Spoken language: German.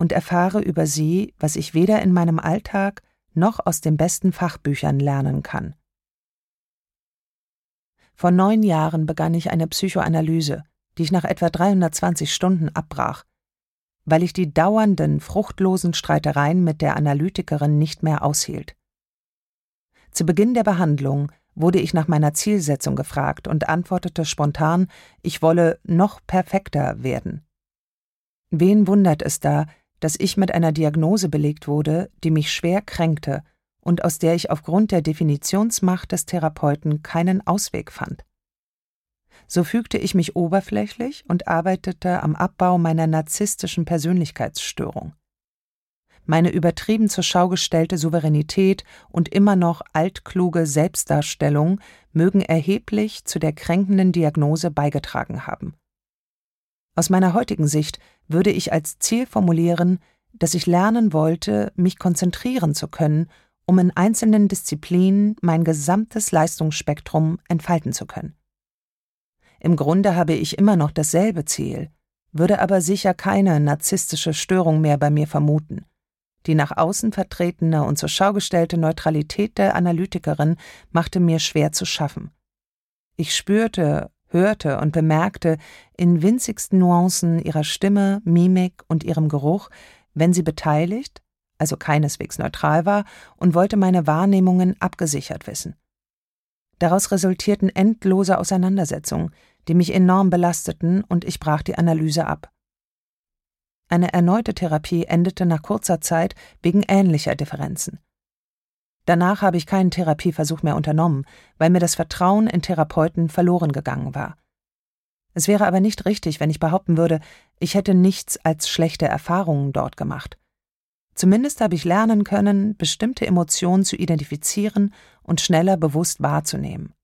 und erfahre über sie, was ich weder in meinem Alltag noch aus den besten Fachbüchern lernen kann. Vor 9 Jahren begann ich eine Psychoanalyse, die ich nach etwa 320 Stunden abbrach, weil ich die dauernden, fruchtlosen Streitereien mit der Analytikerin nicht mehr aushielt. Zu Beginn der Behandlung wurde ich nach meiner Zielsetzung gefragt und antwortete spontan, ich wolle noch perfekter werden. Wen wundert es da, dass ich mit einer Diagnose belegt wurde, die mich schwer kränkte und aus der ich aufgrund der Definitionsmacht des Therapeuten keinen Ausweg fand? So fügte ich mich oberflächlich und arbeitete am Abbau meiner narzisstischen Persönlichkeitsstörung. Meine übertrieben zur Schau gestellte Souveränität und immer noch altkluge Selbstdarstellung mögen erheblich zu der kränkenden Diagnose beigetragen haben. Aus meiner heutigen Sicht würde ich als Ziel formulieren, dass ich lernen wollte, mich konzentrieren zu können, um in einzelnen Disziplinen mein gesamtes Leistungsspektrum entfalten zu können. Im Grunde habe ich immer noch dasselbe Ziel, würde aber sicher keine narzisstische Störung mehr bei mir vermuten. Die nach außen vertretene und zur Schau gestellte Neutralität der Analytikerin machte mir schwer zu schaffen. Ich spürte, hörte und bemerkte in winzigsten Nuancen ihrer Stimme, Mimik und ihrem Geruch, wenn sie beteiligt, also keineswegs neutral war, und wollte meine Wahrnehmungen abgesichert wissen. Daraus resultierten endlose Auseinandersetzungen, die mich enorm belasteten, und ich brach die Analyse ab. Eine erneute Therapie endete nach kurzer Zeit wegen ähnlicher Differenzen. Danach habe ich keinen Therapieversuch mehr unternommen, weil mir das Vertrauen in Therapeuten verloren gegangen war. Es wäre aber nicht richtig, wenn ich behaupten würde, ich hätte nichts als schlechte Erfahrungen dort gemacht. Zumindest habe ich lernen können, bestimmte Emotionen zu identifizieren und schneller bewusst wahrzunehmen.